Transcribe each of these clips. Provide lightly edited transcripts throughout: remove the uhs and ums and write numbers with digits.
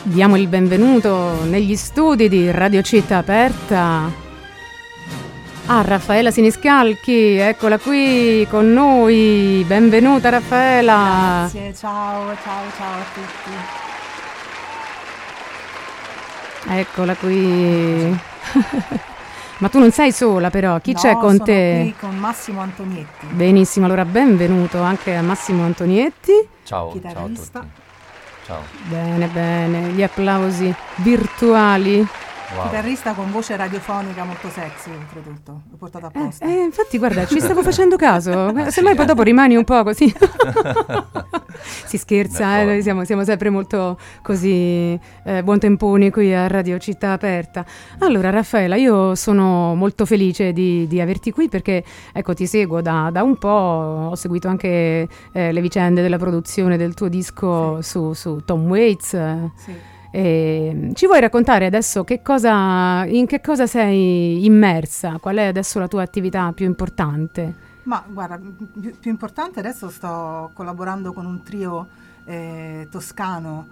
Diamo il benvenuto negli studi di Radio Città Aperta a Raffaella Siniscalchi, eccola qui con noi, benvenuta Raffaella. Grazie, ciao a tutti. Eccola qui. Ma tu non sei sola però, chi c'è con te? Sono qui con Massimo Antonietti. Benissimo, allora benvenuto anche a Massimo Antonietti. Ciao, chitarrista. ciao a tutti. Ciao. Bene, gli applausi virtuali. Wow. Chitarrista con voce radiofonica molto sexy, oltretutto. L'ho portato apposta. Infatti, guarda, ci stavo facendo caso. Semmai poi dopo rimani un po' così. Si scherza, siamo sempre molto così buontemponi qui a Radio Città Aperta. Allora, Raffaella, io sono molto felice di averti qui perché, ecco, ti seguo da un po'. Ho seguito anche le vicende della produzione del tuo disco su Tom Waits. Sì. Ci vuoi raccontare adesso in che cosa sei immersa? Qual è adesso la tua attività più importante? Ma guarda, più importante adesso sto collaborando con un trio toscano,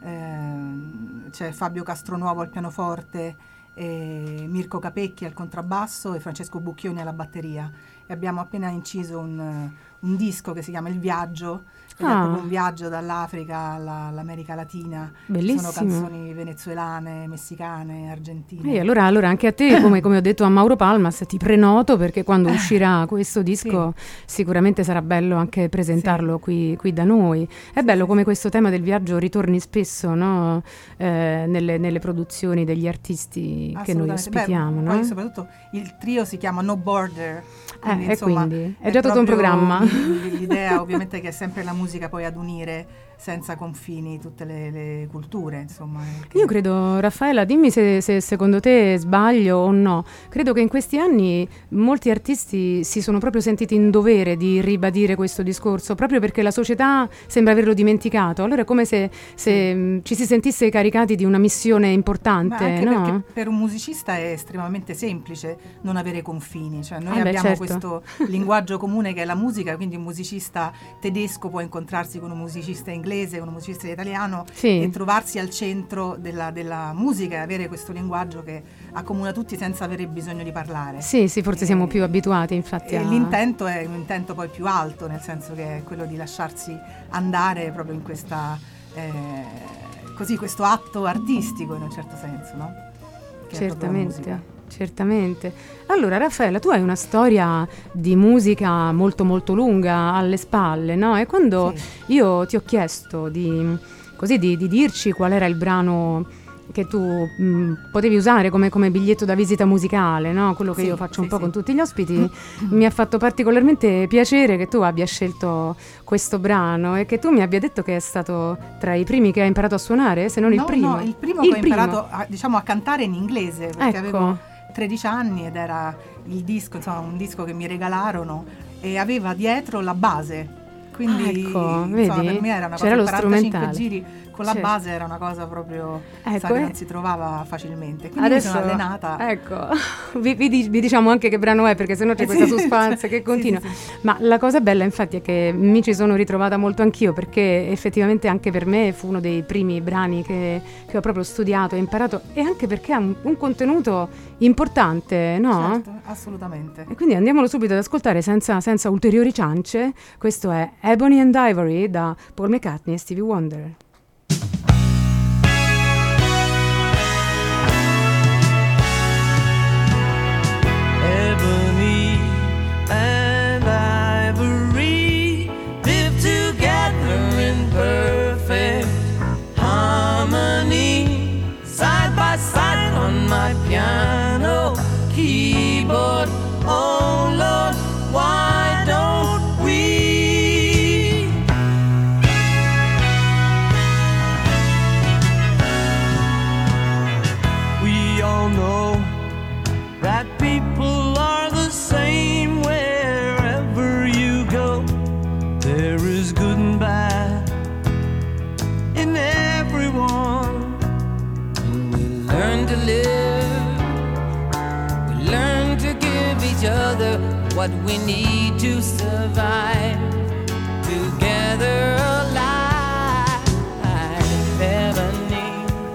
c'è Fabio Castronuovo al pianoforte, Mirko Capecchi al contrabbasso e Francesco Bucchioni alla batteria, e abbiamo appena inciso un disco che si chiama Il Viaggio. È proprio un viaggio dall'Africa all'America Latina. Bellissimo. Sono canzoni venezuelane, messicane, argentine. Allora anche a te, come ho detto a Mauro Palmas, ti prenoto perché quando uscirà questo disco sicuramente sarà bello anche presentarlo qui da noi. È bello come questo tema del viaggio ritorni spesso, no? Nelle produzioni degli artisti che noi ospitiamo. Poi no? soprattutto il trio si chiama No Border. Quindi, quindi è già tutto un programma. L'idea ovviamente che è sempre la musica poi ad unire senza confini tutte le culture, insomma. Io credo, Raffaella, dimmi se secondo te sbaglio o no, credo che in questi anni molti artisti si sono proprio sentiti in dovere di ribadire questo discorso, proprio perché la società sembra averlo dimenticato. Allora è come se ci si sentisse caricati di una missione importante. Anche no? perché per un musicista è estremamente semplice non avere confini, cioè noi abbiamo questo linguaggio comune che è la musica, quindi un musicista tedesco può incontrarsi con un musicista inglese, con un musicista italiano e trovarsi al centro della musica e avere questo linguaggio che accomuna tutti senza avere bisogno di parlare. Sì, forse siamo più abituati infatti. L'intento è un intento poi più alto, nel senso che è quello di lasciarsi andare proprio in questa questo atto artistico in un certo senso, no? Che Certamente. Allora Raffaella, tu hai una storia di musica molto molto lunga alle spalle, no? E quando io ti ho chiesto di dirci qual era il brano che tu potevi usare come biglietto da visita musicale, no? Quello che io faccio un po' con tutti gli ospiti, mi ha fatto particolarmente piacere che tu abbia scelto questo brano e che tu mi abbia detto che è stato tra i primi che hai imparato a suonare, se non il primo. No, il primo che ho imparato a cantare in inglese, perché avevo 13 anni ed era il disco, insomma, un disco che mi regalarono e aveva dietro la base, quindi insomma, per me era una c'era cosa, lo 45 strumentale. giri con la base era una cosa proprio che non si trovava facilmente, quindi adesso, mi sono allenata. Ecco, vi diciamo anche che brano è, perché sennò c'è questa suspense che continua. Ma la cosa bella infatti è che mi ci sono ritrovata molto anch'io, perché effettivamente anche per me fu uno dei primi brani che ho proprio studiato e imparato, e anche perché ha un contenuto importante, no? Certo, assolutamente. E quindi andiamolo subito ad ascoltare senza ulteriori ciance. Questo è Ebony and Ivory da Paul McCartney e Stevie Wonder. Ebony and ivory live together in perfect harmony, side by side on my piano keyboard. Oh Lord, why don't we? We all know that people are the same wherever you go. There is good and bad in everyone. And we learn to live, we learn to give each other what we need to survive. Together alive, ebony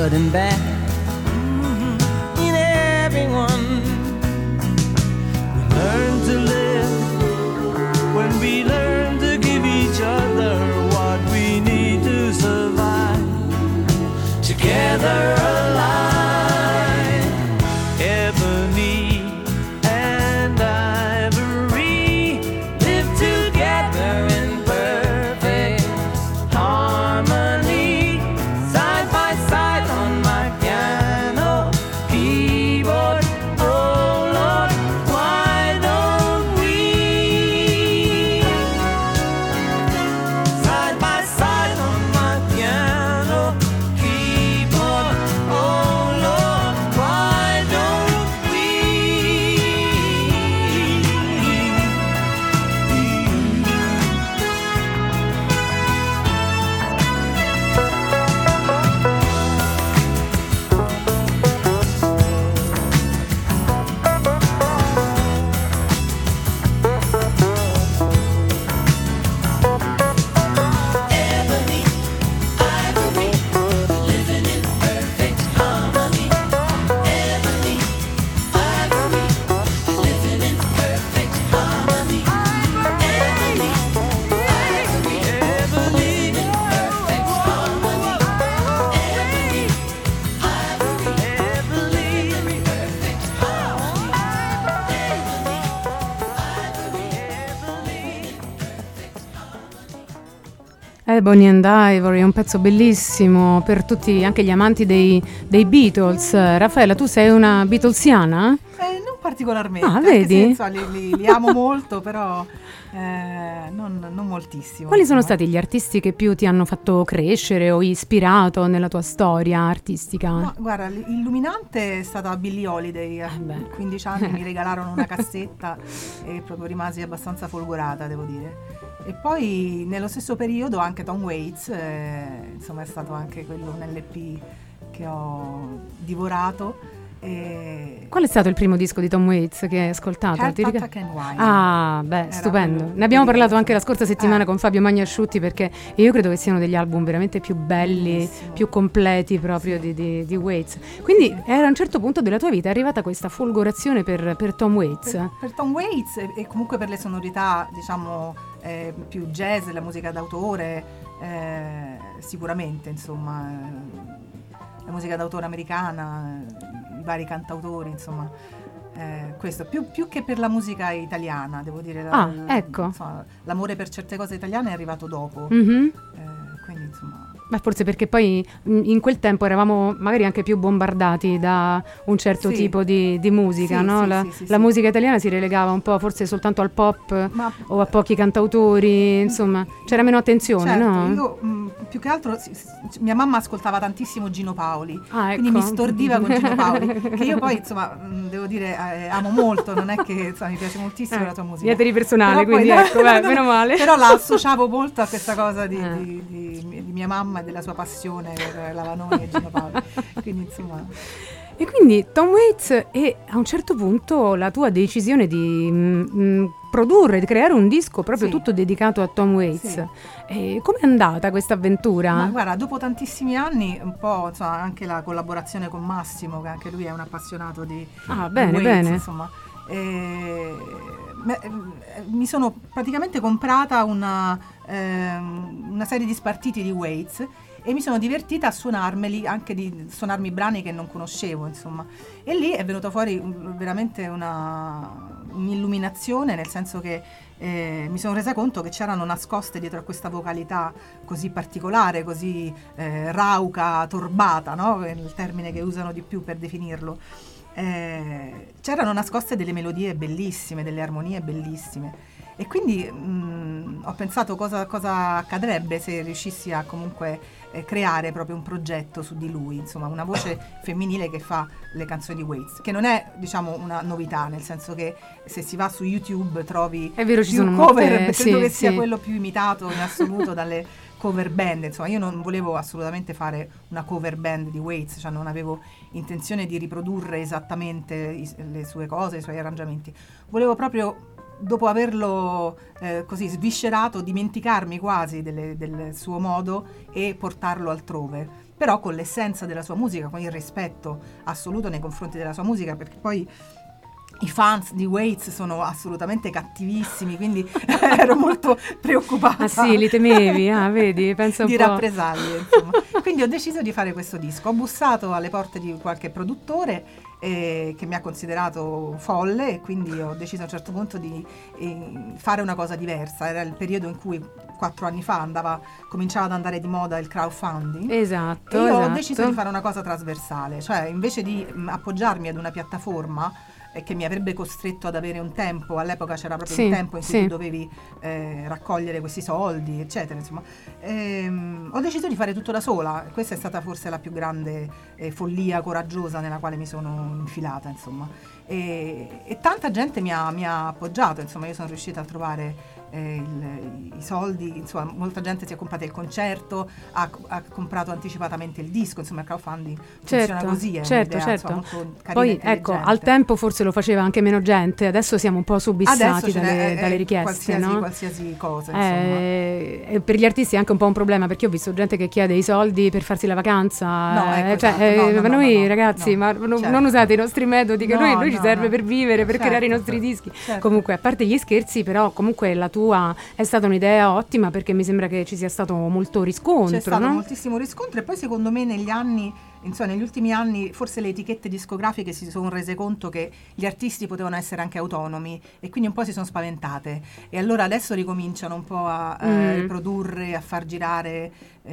good and bad in everyone. We learn to live when we learn to give each other what we need to survive. Together alive, ebony and ivory live together in perfect harmony, side by side on my piano keyboard. Oh Lord, why don't we side by side on my piano keyboard? Oh Lord, why don't we? Ebony, ivory, living in perfect harmony. Ebony, ivory, living in perfect harmony. Ebony, ivory, living in perfect harmony. Ebony, ivory, living in perfect harmony. Ebony and Ivory è un pezzo bellissimo per tutti, anche gli amanti dei Beatles. Raffaella, tu sei una Beatlesiana? Non particolarmente, Ah, anche vedi? se, insomma, li amo molto, però non moltissimo. Quali sono insomma. stati gli artisti che più ti hanno fatto crescere o ispirato nella tua storia artistica? Ma, guarda, illuminante è stata Billie Holiday. A beh. 15 anni mi regalarono una cassetta e proprio rimasi abbastanza folgorata, devo dire. E poi nello stesso periodo anche Tom Waits, insomma è stato anche quello un LP che ho divorato. Qual è stato il primo disco di Tom Waits che hai ascoltato? Heart Ti ricordi? Attack and Wine. Ah, beh, Era stupendo. quello Ne abbiamo parlato bellissimo. anche la scorsa settimana con Fabio Magnasciutti, perché io credo che siano degli album veramente più belli, Bellissimo. più completi proprio di Waits. Quindi era a un certo punto della tua vita è arrivata questa folgorazione per Tom Waits. Per Tom Waits e comunque per le sonorità, diciamo, più jazz, la musica d'autore, sicuramente, insomma, la musica d'autore americana, i vari cantautori, insomma, questo più che per la musica italiana, devo dire. Ecco. Insomma, l'amore per certe cose italiane è arrivato dopo, Mhm. quindi insomma. Ma forse perché poi in quel tempo eravamo magari anche più bombardati da un certo Sì. tipo di musica, Sì, no? sì, La sì, la sì. musica italiana si relegava un po' forse soltanto al pop Ma o a pochi cantautori, insomma, c'era meno attenzione, certo, no? io più che altro mia mamma ascoltava tantissimo Gino Paoli, Ah, quindi ecco. mi stordiva con Gino Paoli, che io poi insomma devo dire amo molto, non è che insomma, mi piace moltissimo la tua musica. Dieteri personale, Però poi, quindi ecco, meno male. Però la associavo molto a questa cosa di mia mamma e della sua passione per la Vanoni e Gino Paoli, quindi insomma. E quindi Tom Waits e a un certo punto la tua decisione di produrre, di creare un disco proprio Sì. tutto dedicato a Tom Waits. Sì. E com'è andata questa avventura? Ma guarda, dopo tantissimi anni, un po' insomma, anche la collaborazione con Massimo, che anche lui è un appassionato di Bene, Waits, bene. insomma, mi sono praticamente comprata una serie di spartiti di Waits e mi sono divertita a suonarmeli, anche di suonarmi brani che non conoscevo, insomma. E lì è venuta fuori veramente un'illuminazione, nel senso che mi sono resa conto che c'erano nascoste dietro a questa vocalità così particolare, così rauca, torbata, no? È il termine che usano di più per definirlo. C'erano nascoste delle melodie bellissime, delle armonie bellissime. E quindi ho pensato cosa accadrebbe se riuscissi a comunque creare proprio un progetto su di lui, insomma una voce femminile che fa le canzoni di Waits, che non è diciamo una novità, nel senso che se si va su YouTube trovi È vero, ci più sono cover, molte, credo che sì, sia sì. quello più imitato in assoluto dalle cover band, insomma io non volevo assolutamente fare una cover band di Waits, cioè non avevo intenzione di riprodurre esattamente le sue cose, i suoi arrangiamenti, volevo proprio dopo averlo così sviscerato dimenticarmi quasi del suo modo e portarlo altrove, però con l'essenza della sua musica, con il rispetto assoluto nei confronti della sua musica, perché poi i fans di Waits sono assolutamente cattivissimi, quindi ero molto preoccupata. Ah sì, li temevi? Vedi, pensa un di po'. rappresaglie, insomma. Quindi ho deciso di fare questo disco. Ho bussato alle porte di qualche produttore che mi ha considerato folle, e quindi ho deciso a un certo punto di fare una cosa diversa. Era il periodo in cui 4 anni fa cominciava ad andare di moda il crowdfunding. Esatto. E io esatto. ho deciso di fare una cosa trasversale, cioè invece di appoggiarmi ad una piattaforma che mi avrebbe costretto ad avere un tempo, all'epoca c'era proprio un tempo in cui tu dovevi raccogliere questi soldi, eccetera, insomma. Ho deciso di fare tutto da sola. Questa è stata forse la più grande follia coraggiosa nella quale mi sono infilata, insomma. E tanta gente mi ha appoggiato, insomma. Io sono riuscita a trovare i soldi, insomma, molta gente si è comprata il concerto, ha comprato anticipatamente il disco, insomma il crowdfunding funziona così, certo. insomma, molto carina. Poi ecco, al tempo forse lo faceva anche meno gente, adesso siamo un po' subissati dalle richieste, qualsiasi cosa, insomma. Per gli artisti è anche un po' un problema, perché ho visto gente che chiede i soldi per farsi la vacanza, ma noi ragazzi, non usate i nostri metodi, che noi ci serve per vivere, per creare i nostri dischi. Comunque, a parte gli scherzi, però comunque la tua è stata un'idea ottima, perché mi sembra che ci sia stato molto riscontro. C'è stato moltissimo riscontro, e poi secondo me negli ultimi anni forse le etichette discografiche si sono rese conto che gli artisti potevano essere anche autonomi, e quindi un po' si sono spaventate, e allora adesso ricominciano un po' a riprodurre, a far girare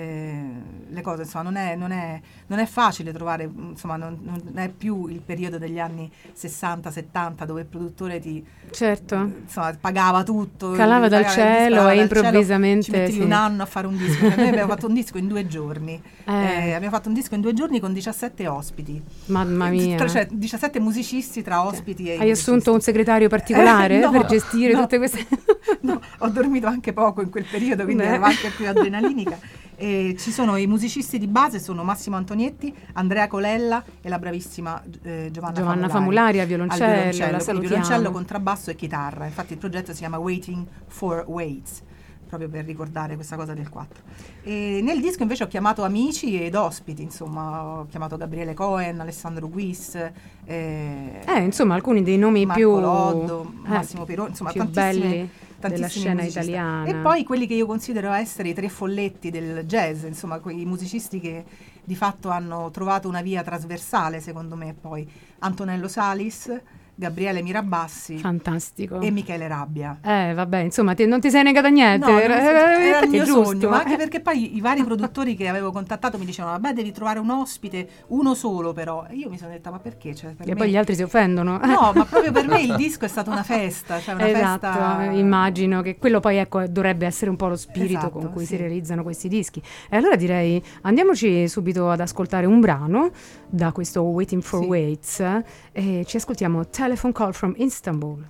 le cose, insomma. Non è facile trovare, insomma, non è più il periodo degli anni 60-70 dove il produttore insomma, pagava tutto, calava dal cielo e improvvisamente ci mettevi un anno a fare un disco. Noi abbiamo fatto un disco in 2 giorni, abbiamo fatto un disco in 2 giorni con 17 ospiti. Mamma mia. Cioè 17 musicisti tra ospiti e hai assunto un segretario particolare per gestire tutte queste... No, ho dormito anche poco in quel periodo, quindi ero anche più adrenalinica. Ci sono i musicisti di base, sono Massimo Antonietti, Andrea Colella e la bravissima Giovanna Famulari al violoncello, la salutiamo. Violoncello, contrabbasso e chitarra. Infatti il progetto si chiama Waiting for Waits, proprio per ricordare questa cosa del 4. E nel disco invece ho chiamato amici ed ospiti, insomma, ho chiamato Gabriele Cohen, Alessandro Guis, insomma alcuni dei nomi Marco più Loddo, Massimo Pironi, insomma più belli della scena musicisti italiana. E poi quelli che io considero essere i 3 folletti del jazz, insomma quei musicisti che di fatto hanno trovato una via trasversale, secondo me. Poi Antonello Salis, Gabriele Mirabassi, fantastico, e Michele Rabbia. Vabbè, insomma, non ti sei negata niente. No, era il mio giusto, sogno, ma anche perché poi i vari produttori che avevo contattato mi dicevano: vabbè, devi trovare un ospite, uno solo però. E io mi sono detta: ma perché? Cioè, e poi gli altri si offendono. No, ma proprio per me il disco è stata una festa, cioè una festa. Immagino che quello poi, ecco, dovrebbe essere un po' lo spirito con cui si realizzano questi dischi. E allora direi, andiamoci subito ad ascoltare un brano da questo Waiting for Waits, e ci ascoltiamo Telephone Call from Istanbul.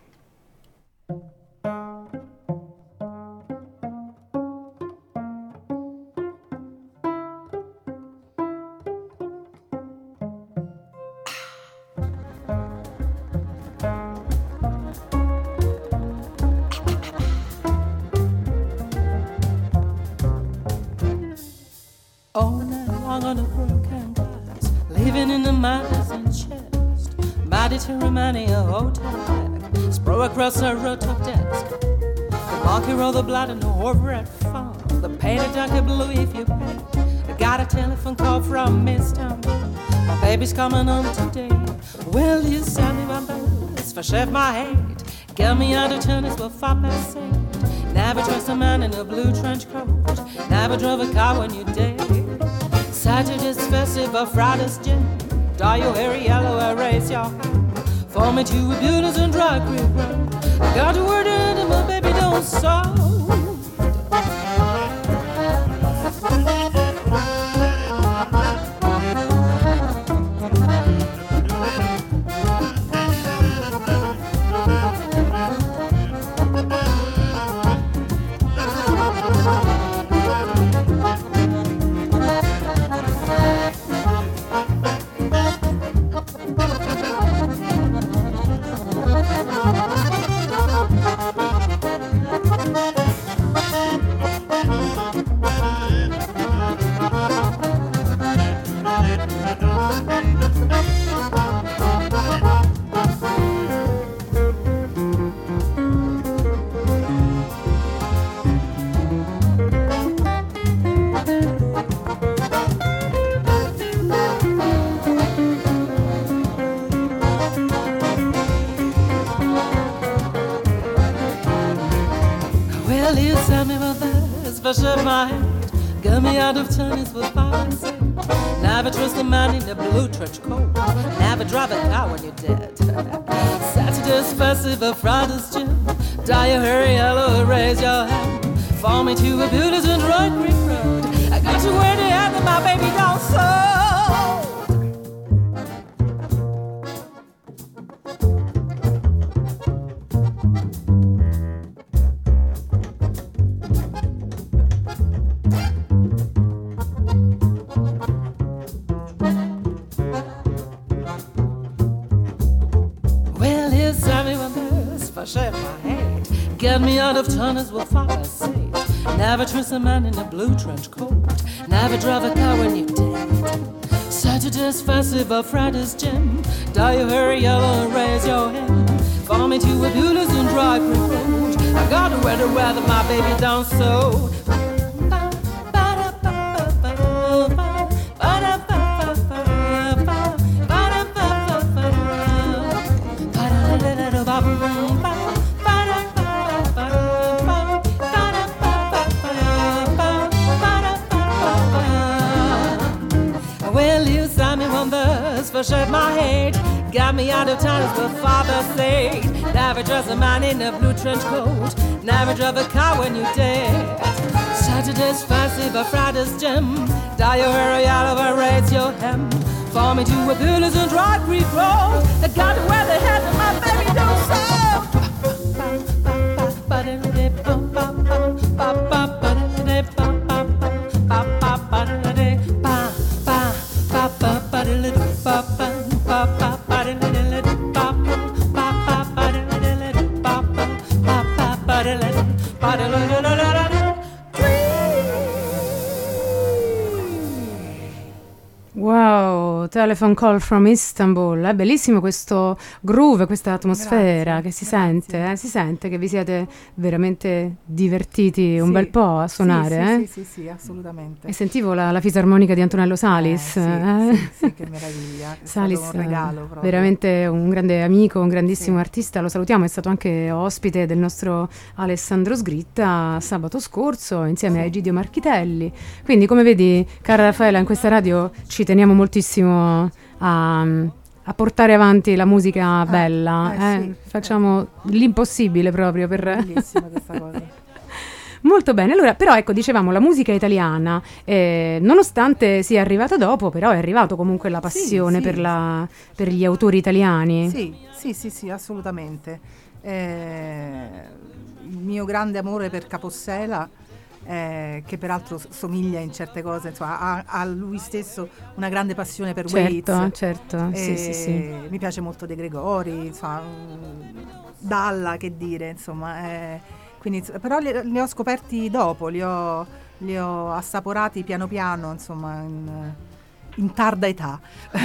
All night long on a broken glass, living in the mountains and chest, Mediterranean hotel deck, sprawl across a rooftop desk. The monkey roll the blood and the horse fun. The painted junkie blue if you pay. I got a telephone call from Istanbul. My baby's coming home today. Will you send me my boots for chef my hate? Get me out of tennis for 8:05. Never trust a man in a blue trench coat. Never drove a car when you date. Saturday's festival, Friday's gin. Dye your hair yellow, erase your form it to a beauties and dry creek road. I got a word in it, my baby don't solve. for sure my head. Got me out of town is what father said. Never trust a man in a blue trench coat. Never drive a car when you're dead. Saturday's festival, Friday's gym. Dye your hair yellow, raise your hand. Follow me to a builder's and Roy Creek Road. I got you where the end of my baby doll soul. Shake my head. Get me out of town is what father said. Never trust a man in a blue trench coat. Never drive a car when you're dead. Saturday's festival, Friday's gym. Dye your hair yellow and raise your hand. Follow me to a Bueller's and Dry Creek Road. I got to wear the weather, my baby down so. For shake my head, got me out of town, as the father said. Never trust a man in a blue trench coat. Never drive a car when you're dead. Saturday's festival, Friday's gym. Dye your hair yellow and raise your hem. Follow me to a Bueller's and Dry Creek Road. I got to wear the head of my baby don't so. Wow, Telephone Call from Istanbul. È bellissimo questo groove, questa atmosfera. Grazie, che si sente che vi siete veramente divertiti un bel po' a suonare. Sì, assolutamente. E sentivo la fisarmonica di Antonello Salis. Sì, che meraviglia. È Salis, stato un regalo proprio. Veramente un grande amico, un grandissimo artista. Lo salutiamo, è stato anche ospite del nostro Alessandro Sgritta sabato scorso insieme a Egidio Marchitelli. Quindi, come vedi, cara Raffaella, in questa radio ci teniamo moltissimo a portare avanti la musica bella. Facciamo l'impossibile proprio per... Bellissima questa cosa. Molto bene, allora però ecco, dicevamo la musica italiana, nonostante sia arrivata dopo, però è arrivato comunque la passione per gli autori italiani. Sì, assolutamente. Il mio grande amore per Capossela, che peraltro somiglia in certe cose, insomma, ha lui stesso una grande passione per Waits. Certo, sì. Mi piace molto De Gregori, insomma, Dalla, che dire, insomma, quindi, però li ho scoperti dopo, li ho assaporati piano piano, insomma, in tarda età.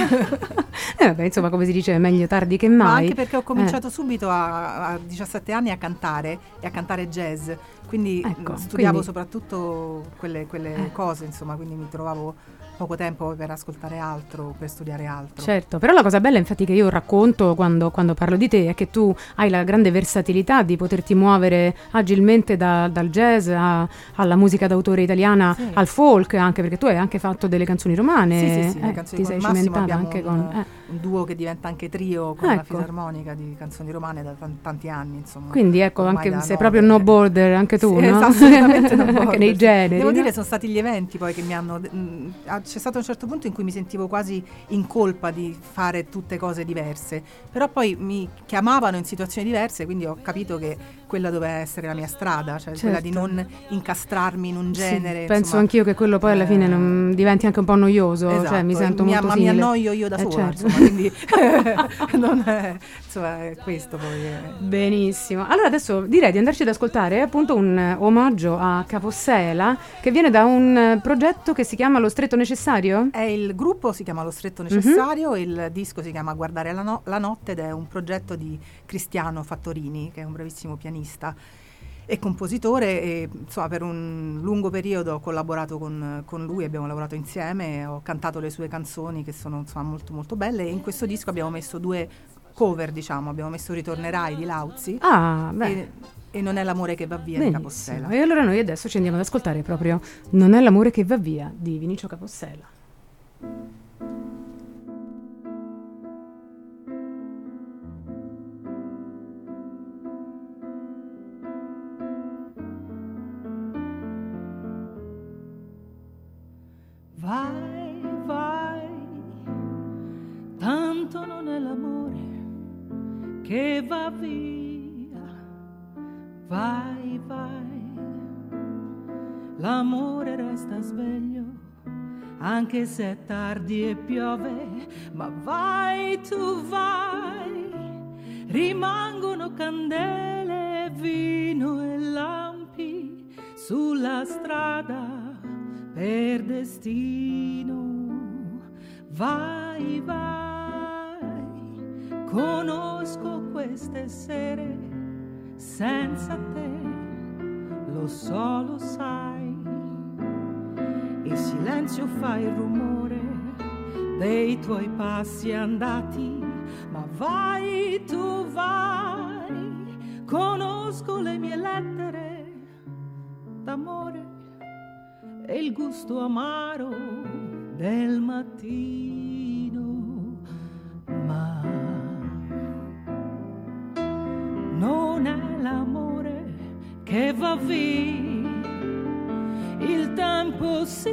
Vabbè, insomma, come si dice, meglio tardi che mai. Ma anche perché ho cominciato subito a 17 anni a cantare jazz, quindi studiavo soprattutto quelle cose, insomma, quindi mi trovavo poco tempo per ascoltare altro, per studiare altro. Certo, però la cosa bella infatti che io racconto quando parlo di te è che tu hai la grande versatilità di poterti muovere agilmente dal jazz alla musica d'autore italiana, al folk, anche perché tu hai anche fatto delle canzoni romane. Sì, le canzoni ti sei con Massimo cimentata anche con un duo che diventa anche trio con la fisarmonica di canzoni romane da tanti anni, insomma. Quindi ecco, anche sei proprio no border anche tu, no? Assolutamente no border. Anche nei generi. Devo dire, sono stati gli eventi poi che mi hanno... C'è stato un certo punto in cui mi sentivo quasi in colpa di fare tutte cose diverse, però poi mi chiamavano in situazioni diverse, quindi ho capito che quella doveva essere la mia strada, cioè quella di non incastrarmi in un genere. Penso insomma, anch'io che quello poi alla fine non diventi anche un po' noioso, cioè mi sento molto simile. Ma mi annoio io da sola, insomma, quindi non è, insomma, è questo poi. Benissimo. Allora adesso direi di andarci ad ascoltare appunto un omaggio a Capossela che viene da un progetto che si chiama Lo Stretto Necessario? Il gruppo si chiama Lo Stretto Necessario, il disco si chiama Guardare la notte ed è un progetto di Cristiano Fattorini, che è un bravissimo pianista e compositore, e insomma per un lungo periodo ho collaborato con lui, abbiamo lavorato insieme, ho cantato le sue canzoni che sono insomma molto molto belle, e in questo disco abbiamo messo 2 cover, diciamo, abbiamo messo Ritornerai di Lauzi e Non è l'amore che va via di Capossela. E allora noi adesso ci andiamo ad ascoltare proprio Non è l'amore che va via di Vinicio Capossela. Vai, vai, tanto non è l'amore che va via. Vai, vai, l'amore resta sveglio anche se è tardi e piove. Ma vai, tu vai, rimangono candele, vino e lampi sulla strada per destino. Vai, vai, conosco queste sere senza te, lo so, lo sai. Il silenzio fa il rumore dei tuoi passi andati. Ma vai, tu vai, conosco le mie lettere d'amore e il gusto amaro del mattino. Ma non è l'amore che va via, il tempo sì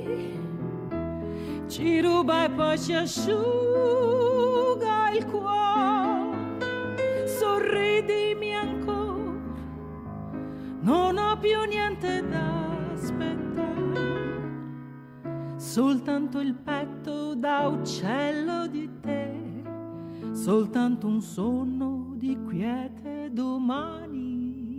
ci ruba e poi ci asciuga il cuore. Sorridimi ancora, non ho più niente da aspettare, soltanto il petto da uccello di te, soltanto un sonno di quiete domani.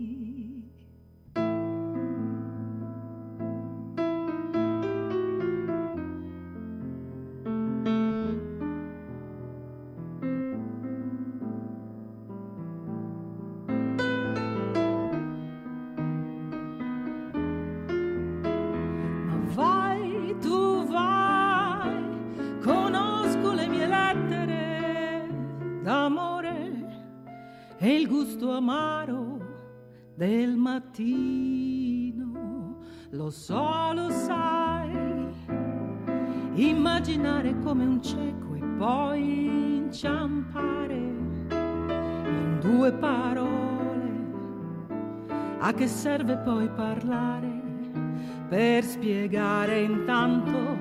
E il gusto amaro del mattino, lo so, lo sai, immaginare come un cieco e poi inciampare in due parole. A che serve poi parlare per spiegare? Intanto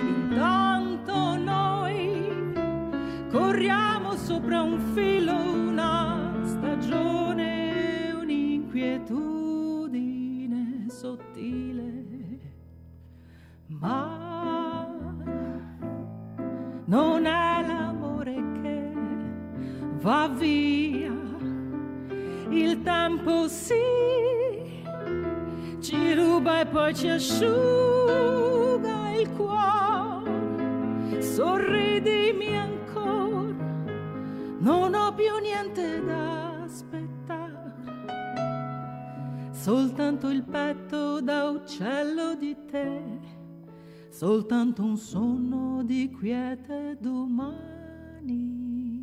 noi corriamo sopra un filo, una stagione, un'inquietudine sottile. Ma non è l'amore che va via, il tempo sì ci ruba e poi ci asciuga il cuore. Sorridimi ancora, non ho più niente da aspettare, soltanto il petto da uccello di te, soltanto un sonno di quiete domani.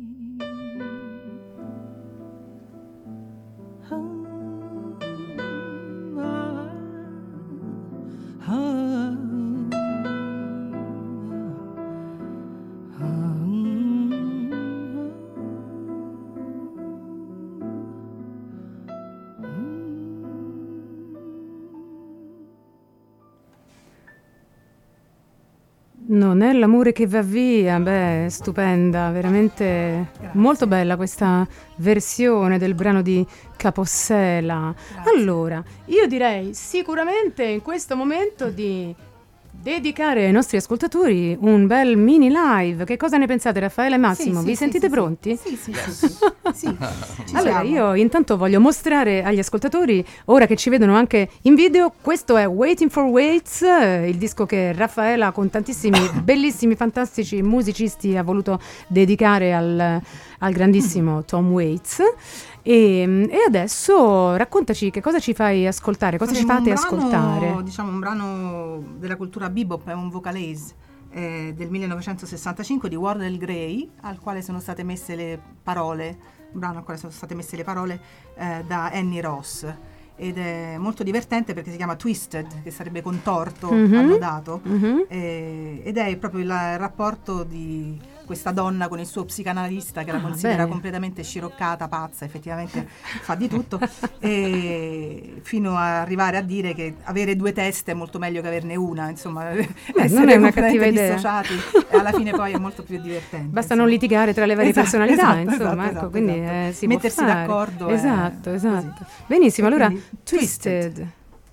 Non è l'amore che va via, beh, stupenda, veramente. Grazie. Molto bella questa versione del brano di Capossela. Grazie. Allora, io direi sicuramente in questo momento di dedicare ai nostri ascoltatori un bel mini live. Che cosa ne pensate, Raffaele e Massimo? Vi sentite pronti? Sì. Allora, io intanto voglio mostrare agli ascoltatori, ora che ci vedono anche in video, questo è Waiting for Waits, il disco che Raffaella con tantissimi bellissimi, fantastici musicisti ha voluto dedicare al grandissimo Tom Waits. E adesso raccontaci che cosa ci fai ascoltare, cosa ci fate ascoltare. Diciamo un brano della cultura bebop, è un vocalese del 1965 di Wardell Gray, al quale sono state messe le parole brano al quale sono state messe le parole da Annie Ross, ed è molto divertente perché si chiama Twisted, che sarebbe contorto, annodato, ed è proprio il rapporto di questa donna con il suo psicanalista che la considera completamente sciroccata, pazza, effettivamente fa di tutto, e fino a arrivare a dire che avere due teste è molto meglio che averne una, insomma, non è una cattiva idea, dissociati, e alla fine poi è molto più divertente. Basta non litigare tra le varie personalità, insomma, esatto, quindi si mettersi può fare. d'accordo. Esatto. Benissimo, allora Twisted.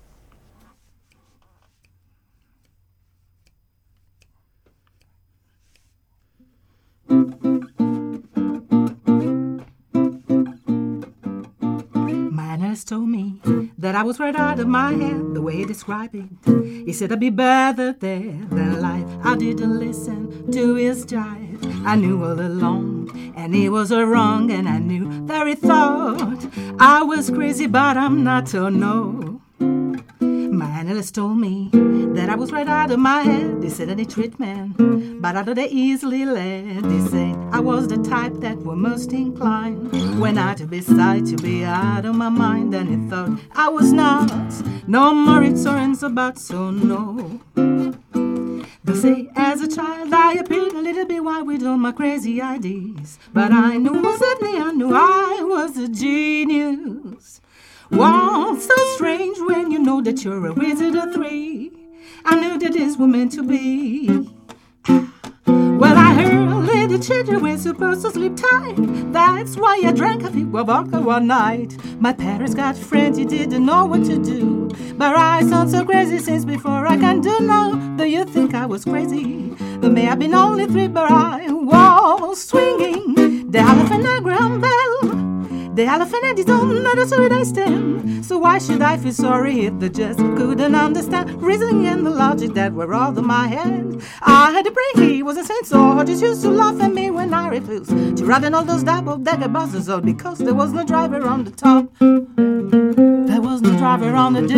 My analyst told me that I was right out of my head, the way he described it. He said I'd be better there than life. I didn't listen to his jive. I knew all along, and he was wrong, and I knew that he thought I was crazy, but I'm not, oh no. My analyst told me that I was right out of my head. They said any treatment, but out of they easily led. They say I was the type that were most inclined when I to be side to be out of my mind. And he thought I was not, no more it's or ends about, so no. They say as a child I appeared a little bit wild with all my crazy ideas, but I knew suddenly I knew I was a genius. Wow, so strange when you know that you're a wizard of three. I knew that this was meant to be. Well, I heard little children were supposed to sleep tight. That's why I drank a few vodka one night. My parents got frenzy, didn't know what to do. But I sound so crazy since before I can do now. Do you think I was crazy? There may have been only 3, but I was swinging the Alephanagram bell. The elephant had his own letter, so it I stand. So why should I feel sorry if they just couldn't understand reasoning and the logic that were all in my head? I had a brain, he was a saint, so I just used to laugh at me when I refused to ride in all those double-decker buses, all because there was no driver on the top. There was no driver on the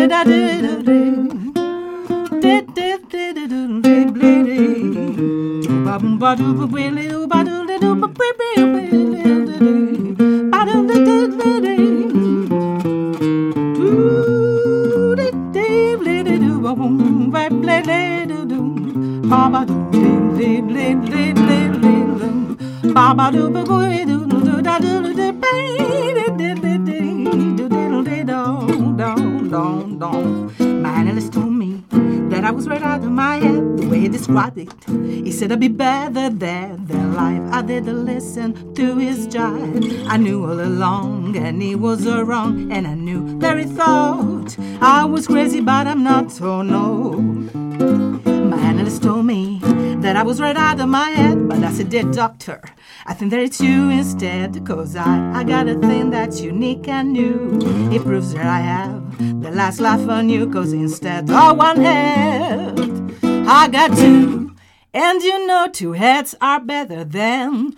My analyst told me that I was right out of my head, the way he described it. He said I'd be better there than life. I didn't listen to his jive. I knew all along, and he was wrong, and I knew that he thought I was crazy, but I'm not, oh no. My analyst told me that I was right out of my head, but I said, dear doctor, I think that it's you instead, cause I got a thing that's unique and new. It proves that I have the last laugh on you, cause instead of one head, I got 2. And you know 2 heads are better than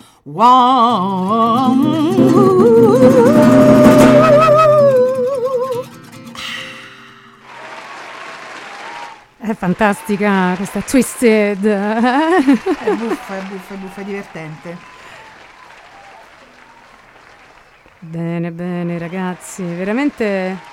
one. È fantastica questa Twisted. È buffa, è divertente. Bene ragazzi, veramente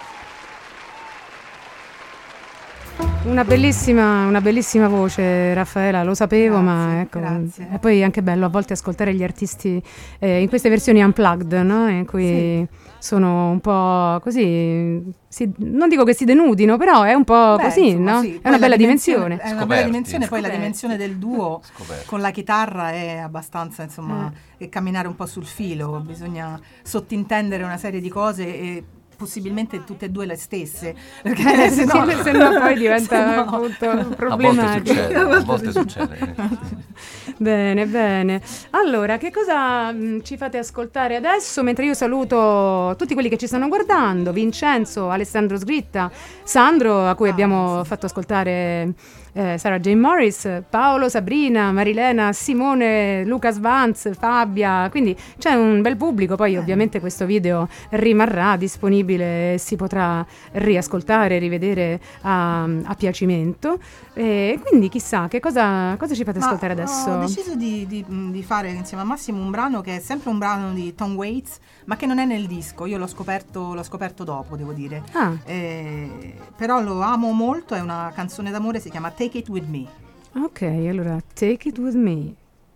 una bellissima voce, Raffaela, lo sapevo, grazie, ma ecco, grazie. E poi è anche bello a volte ascoltare gli artisti in queste versioni unplugged, no? In cui sono un po' così, non dico che si denudino, però è un po' così, insomma, no? sì. È una bella dimensione. È una bella dimensione, poi la dimensione del duo con la chitarra è abbastanza, insomma, e camminare un po' sul filo, bisogna sottintendere una serie di cose e possibilmente tutte e due le stesse, perché se no poi diventa appunto problematico. A volte succede. Bene. Allora, che cosa ci fate ascoltare adesso? Mentre io saluto tutti quelli che ci stanno guardando, Vincenzo, Alessandro Sgritta, Sandro, a cui abbiamo fatto ascoltare Sarah Jane Morris, Paolo, Sabrina, Marilena, Simone, Lucas Vance, Fabia, quindi c'è un bel pubblico. Poi ovviamente questo video rimarrà disponibile, si potrà riascoltare, rivedere a piacimento, e quindi chissà che cosa ci fate ascoltare adesso. Ho deciso di fare insieme a Massimo un brano che è sempre un brano di Tom Waits, ma che non è nel disco. Io l'ho scoperto dopo, devo dire. Però lo amo molto, è una canzone d'amore, si chiama Take It With Me. Ok, allora Take It With Me.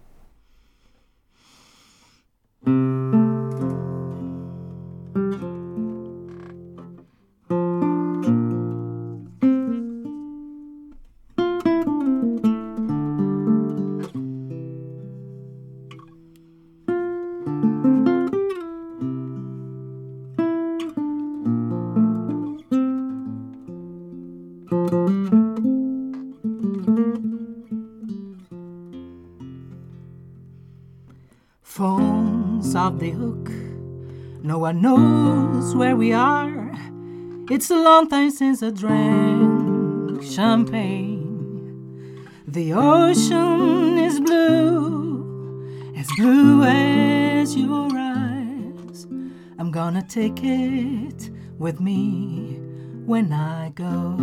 Phone's off the hook, no one knows where we are. It's a long time since I drank champagne. The ocean is blue as your eyes. I'm gonna take it with me when I go.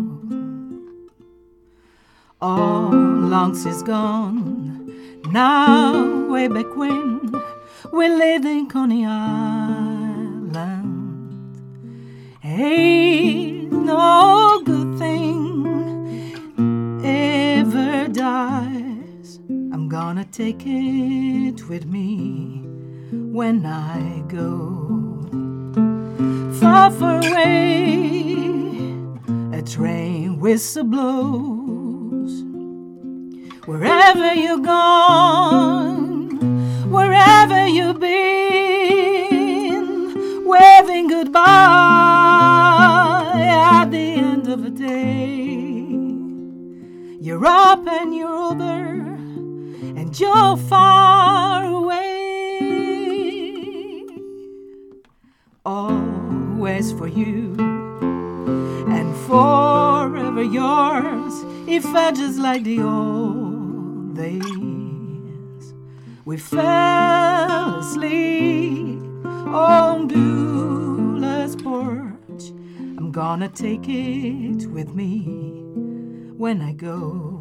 All long since gone, now way back when we lived in Coney Island. Ain't no good thing ever dies. I'm gonna take it with me when I go. Far, far away, a train whistle blows. Wherever you're gone, wherever you've been, waving goodbye at the end of the day. You're up and you're over, and you're far away. Always for you, and forever yours. It felt just like the old days. We fell asleep on Beulah's porch. I'm gonna take it with me when I go.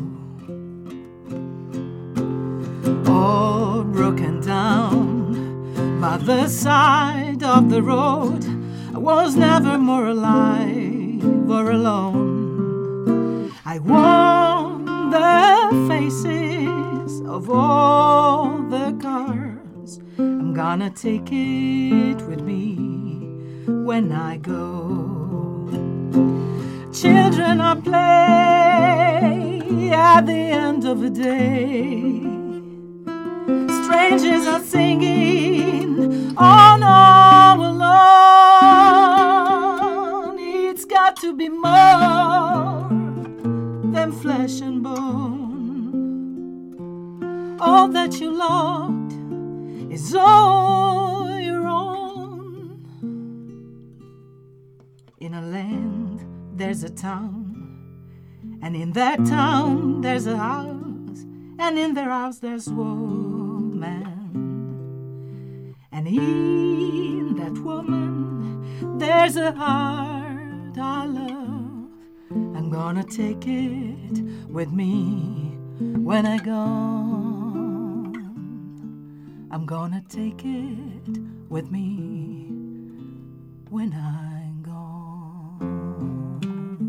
All broken down by the side of the road, I was never more alive or alone. I want the faces of all the cars. I'm gonna take it with me when I go. Children are play at the end of the day. Strangers are singing on all alone. It's got to be more than flesh and bone. All that you loved is all your own. In a land there's a town, and in that town there's a house, and in their house there's woman, and in that woman there's a heart I love. I'm gonna take it with me when I go. I'm gonna take it with me when I'm gone.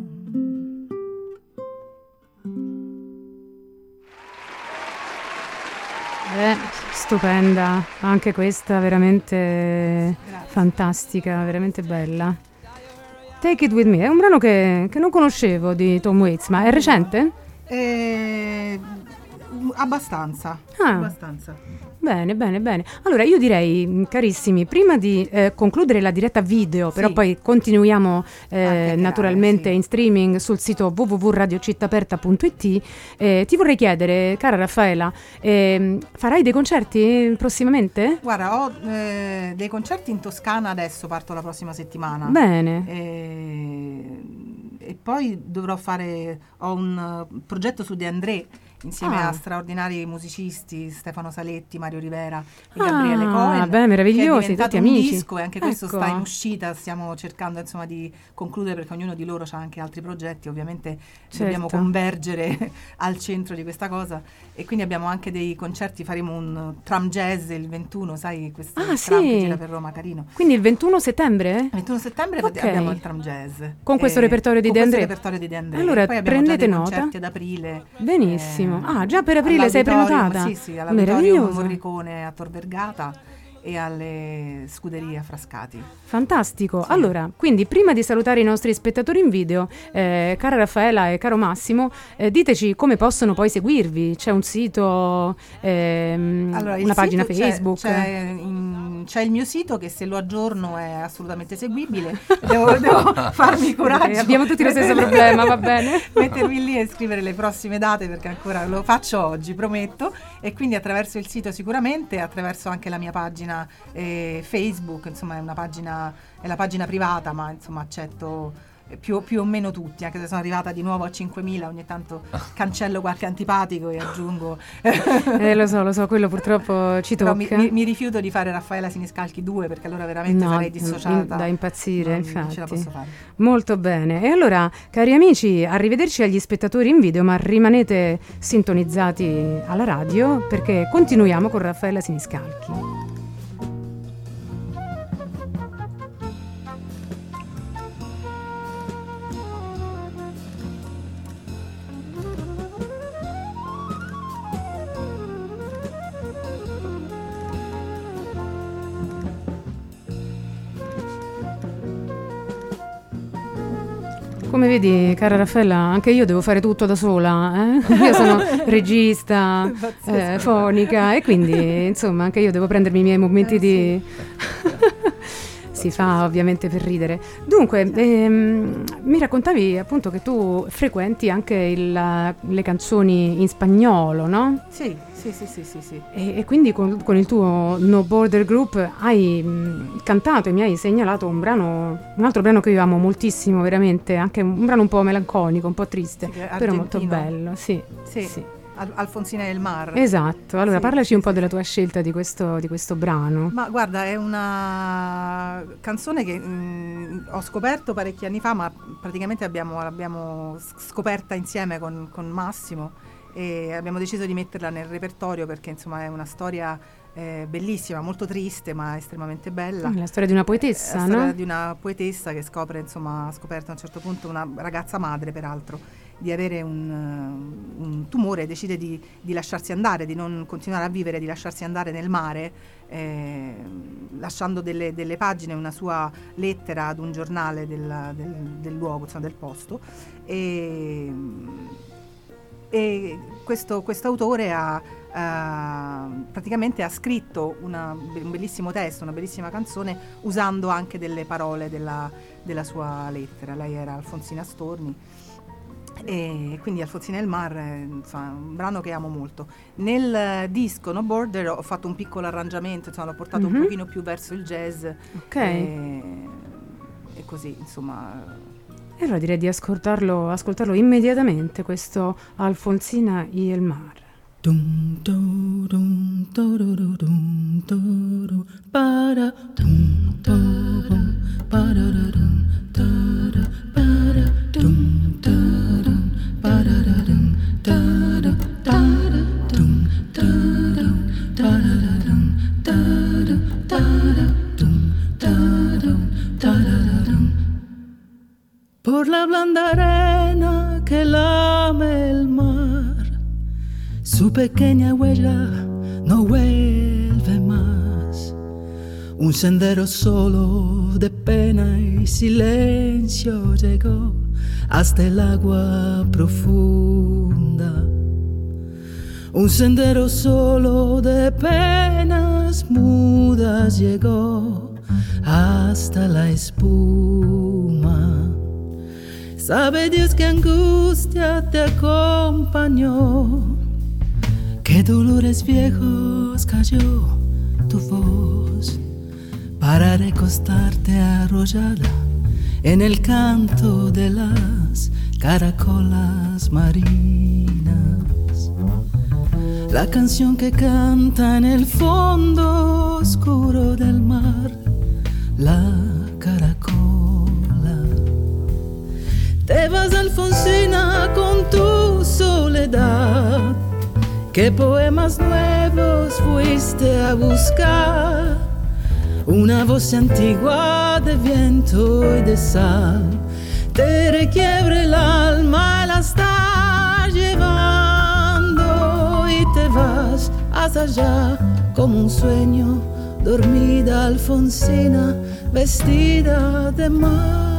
Stupenda, anche questa veramente fantastica, veramente bella. Take It With Me è un brano che non conoscevo di Tom Waits, ma è recente? Abbastanza. Bene. Allora io direi, carissimi, prima di concludere la diretta video, però poi continuiamo naturalmente in streaming sul sito www.radiocittaaperta.it, ti vorrei chiedere, cara Raffaela, farai dei concerti prossimamente? Guarda, ho dei concerti in Toscana adesso, parto la prossima settimana. Bene. e poi ho un progetto su De André insieme a straordinari musicisti, Stefano Saletti, Mario Rivera e Gabriele Cohen. Meravigliosi, che è diventato tutti un amici. disco, e anche questo Ecco. sta in uscita, stiamo cercando insomma di concludere, perché ognuno di loro ha anche altri progetti, ovviamente dobbiamo convergere al centro di questa cosa, e quindi abbiamo anche dei concerti, faremo un tram jazz il 21, sai, questo tram che gira per Roma, carino. Quindi il 21 settembre? Il 21 settembre abbiamo il tram jazz. Con questo repertorio di De André? Allora poi prendete nota. Concerti ad aprile. Benissimo. Già per aprile sei prenotata? Sì, all'Auditorium Morricone a Tor Vergata e alle Scuderie a Frascati. Fantastico. Sì. Allora, quindi prima di salutare i nostri spettatori in video, cara Raffaela e caro Massimo, diteci come possono poi seguirvi. C'è un sito, una pagina Facebook? C'è il mio sito, che se lo aggiorno è assolutamente seguibile. devo farmi coraggio. Abbiamo tutti lo stesso problema, va bene? Mettermi lì e scrivere le prossime date, perché ancora lo faccio oggi, prometto. E quindi attraverso il sito sicuramente, attraverso anche la mia pagina Facebook, insomma è la pagina privata, ma insomma accetto più o meno tutti, anche se sono arrivata di nuovo a 5.000, ogni tanto cancello qualche antipatico e aggiungo. Lo so, quello purtroppo ci tocca. Mi rifiuto di fare Raffaela Siniscalchi 2, perché allora veramente sarei dissociata. Da impazzire, infatti. Non ce la posso fare. Molto bene. E allora, cari amici, arrivederci agli spettatori in video, ma rimanete sintonizzati alla radio, perché continuiamo con Raffaela Siniscalchi. Come vedi, cara Raffaella, anche io devo fare tutto da sola, Io sono regista, fonica, e quindi insomma anche io devo prendermi i miei momenti di... Si fa ovviamente per ridere. Dunque, mi raccontavi appunto che tu frequenti anche le canzoni in spagnolo, no? Sì. E quindi con il tuo No Border Group hai cantato e mi hai segnalato un altro brano che io amo moltissimo, veramente, anche un brano un po' melanconico, un po' triste, però molto bello. Sì. Alfonsina del Mar. Esatto, allora parlaci un po' della tua scelta di questo brano. Ma guarda, è una canzone che ho scoperto parecchi anni fa, ma praticamente l'abbiamo scoperta insieme con Massimo, e abbiamo deciso di metterla nel repertorio perché insomma è una storia bellissima, molto triste ma estremamente bella. La storia di una poetessa, la no? storia di una poetessa che ha scoperto a un certo punto, una ragazza madre peraltro, di avere un tumore, e decide di lasciarsi andare, di non continuare a vivere, di lasciarsi andare nel mare, lasciando delle pagine, una sua lettera ad un giornale del luogo, insomma, del posto, e questo autore praticamente ha scritto un bellissimo testo, una bellissima canzone, usando anche delle parole della sua lettera. Lei era Alfonsina Storni, e quindi Alfonsina del Mar è un brano che amo molto. Nel disco No Border ho fatto un piccolo arrangiamento, l'ho portato un pochino più verso il jazz, e così insomma. E allora direi di ascoltarlo immediatamente, questo Alfonsina y el Mar. Dum dum dum dum dum dum para dum dum para dum para dum para dum por la blanda arena que lame el mar, su pequeña huella no vuelve más. Un sendero solo de pena y silencio llegó hasta el agua profunda. Un sendero solo de penas mudas llegó hasta la espuma. Sabe Dios que angustia te acompañó, qué dolores viejos cayó tu voz para recostarte arrollada en el canto de las las caracolas marinas. La canción que canta en el fondo oscuro del mar, la caracola. Te vas, Alfonsina, con tu soledad. ¿Qué poemas nuevos fuiste a buscar? Una voz antigua de viento y de sal te requiebre el alma y la está llevando, y te vas hasta allá como un sueño, dormida Alfonsina, vestida de mar.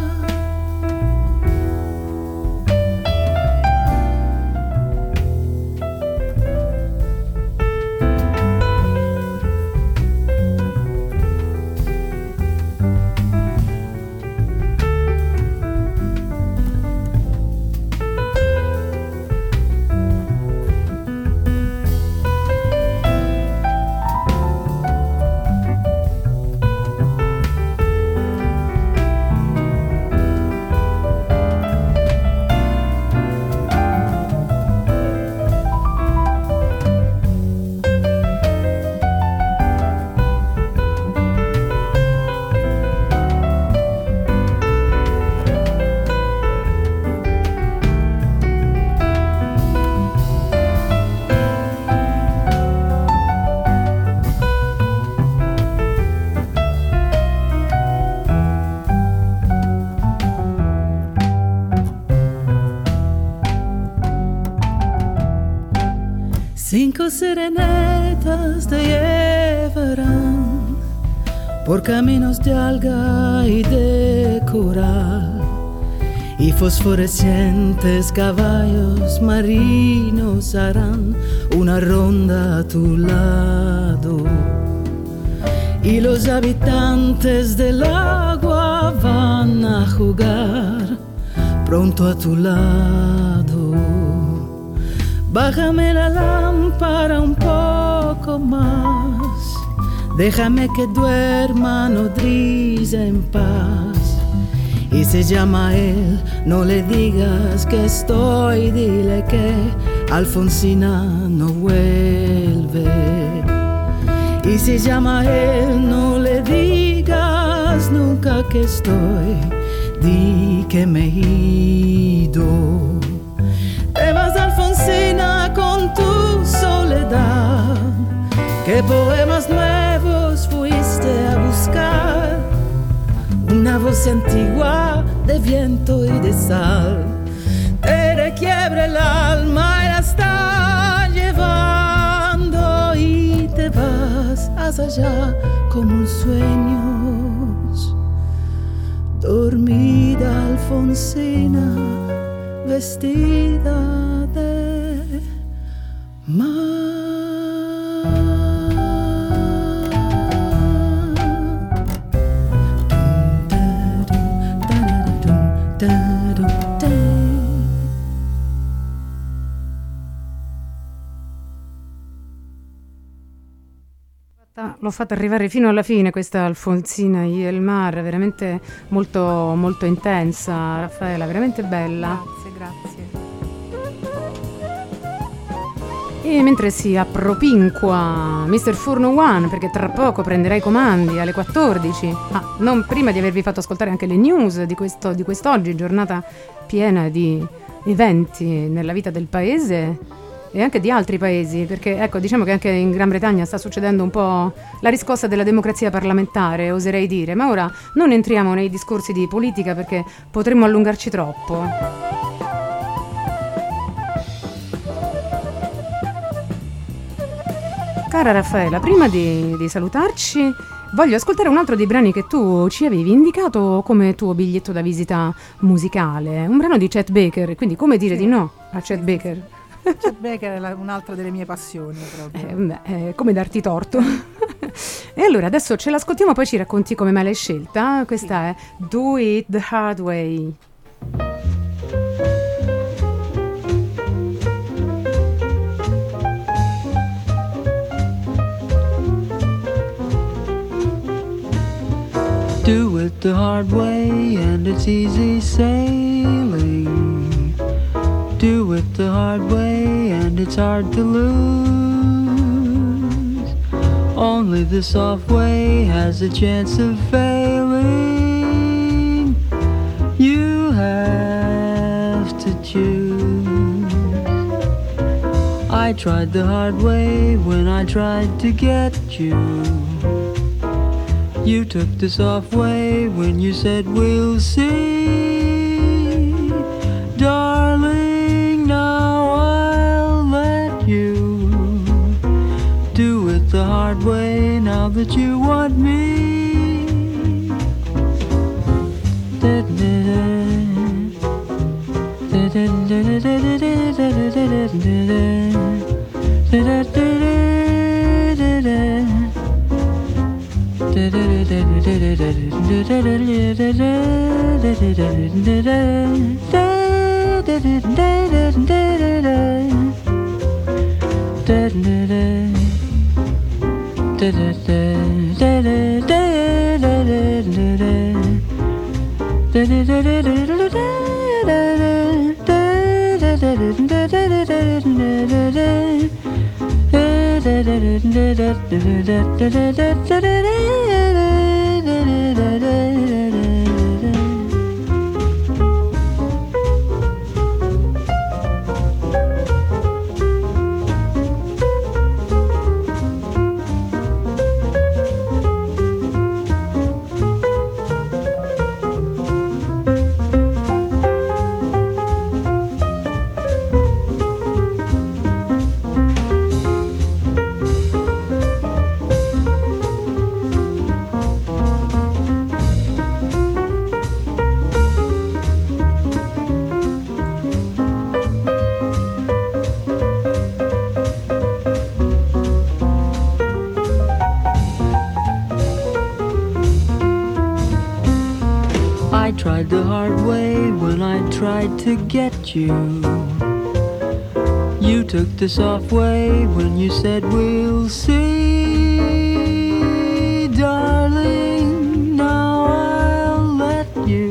Cinco serenatas te llevarán por caminos de alga y de coral, y fosforescentes caballos marinos harán una ronda a tu lado, y los habitantes del agua van a jugar pronto a tu lado. Bájame la lámpara un poco más, déjame que duerma nodriza en paz. Y se llama él, no le digas que estoy, dile que Alfonsina no vuelve. Y se llama él, no le digas nunca que estoy, di que me he ido. Te vas, Alfonsina, con tu soledad. ¿Qué poemas nuevos fuiste a buscar? Una voz antigua de viento y de sal te requiebra el alma y la está llevando, y te vas hacia allá como un sueño. Dormida Alfonsina, vestida de mar. L'ho fatta arrivare fino alla fine questa Alfonsina y el mar, veramente molto, molto intensa, Raffaela, veramente bella. Grazie. E mentre si appropinqua Mr. Furno One, perché tra poco prenderà i comandi alle 14, non prima di avervi fatto ascoltare anche le news di quest'oggi, giornata piena di eventi nella vita del paese e anche di altri paesi, perché ecco, diciamo che anche in Gran Bretagna sta succedendo un po' la riscossa della democrazia parlamentare, oserei dire, ma ora non entriamo nei discorsi di politica perché potremmo allungarci troppo. Cara Raffaela, prima di salutarci voglio ascoltare un altro dei brani che tu ci avevi indicato come tuo biglietto da visita musicale, un brano di Chet Baker, quindi come dire di no a Chet Baker? Chet Baker è un'altra delle mie passioni proprio. Come darti torto. E allora adesso ce l'ascoltiamo, poi ci racconti come mai l'hai scelta. Questa è Do It the Hard Way. Do it it the hard way and it's easy sailing. Do it the hard way and it's hard to lose. Only the soft way has a chance of failing. You have to choose. I tried the hard way when I tried to get you. You took the soft way when you said we'll see. Darling, now I'll let you do it the hard way now that you want me. I tried the hard way when I tried to get you. You took the soft way when you said we'll see. Darling, now I'll let you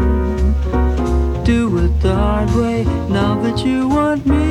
do it the hard way now that you want me.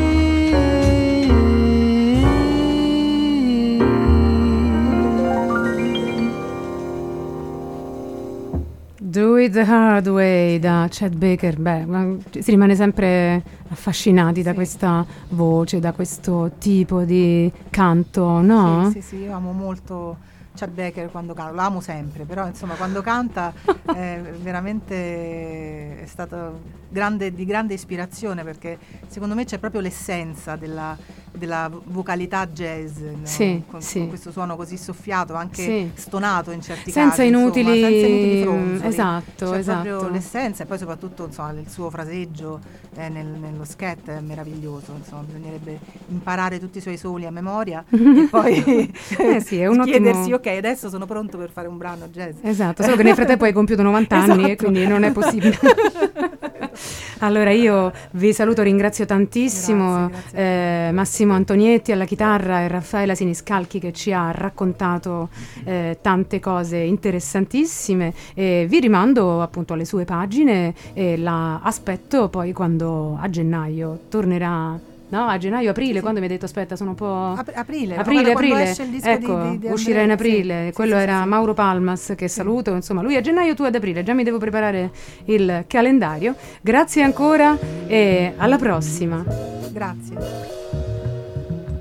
Do It the Hard Way da Chet Baker. Beh, si rimane sempre affascinati da questa voce, da questo tipo di canto, no? Sì, io amo molto Chet Baker quando canta, lo amo sempre, però insomma quando canta veramente è stato di grande ispirazione, perché secondo me c'è proprio l'essenza della vocalità jazz, no? Con questo suono così soffiato, anche stonato in certi senza casi, inutili fronzoli. Esatto. Proprio l'essenza, e poi soprattutto insomma il suo fraseggio nello scat è meraviglioso, insomma bisognerebbe imparare tutti i suoi soli a memoria e poi è un chiedersi ok, adesso sono pronto per fare un brano jazz. Esatto, solo che nel frattempo hai compiuto 90 anni e quindi non è possibile. Allora io vi saluto, ringrazio tantissimo grazie. Massimo Antonietti alla chitarra e Raffaella Siniscalchi che ci ha raccontato tante cose interessantissime, e vi rimando appunto alle sue pagine e la aspetto poi quando a gennaio tornerà. No, a gennaio, aprile, quando mi hai detto aspetta, sono un po'... Aprile. Esce il disco ecco, di uscirà in aprile. Quello era Mauro Palmas, che saluto, insomma, lui a gennaio, tu ad aprile, già mi devo preparare il calendario. Grazie ancora e alla prossima. Grazie.